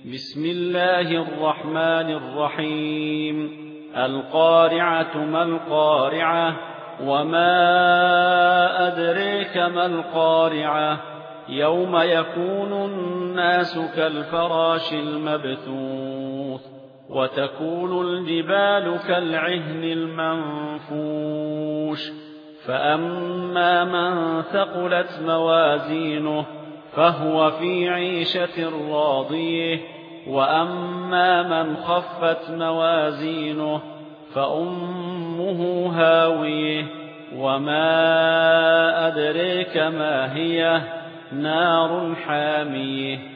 بسم الله الرحمن الرحيم. القارعة ما القارعة وما أدريك ما القارعة يوم يكون الناس كالفراش المبثوث وتكون الجبال كالعهن المنفوش فأما من ثقلت موازينه فهو في عيشة راضية وأما من خفت موازينه فأمه هاوية وما أدريك ما هي نار حامية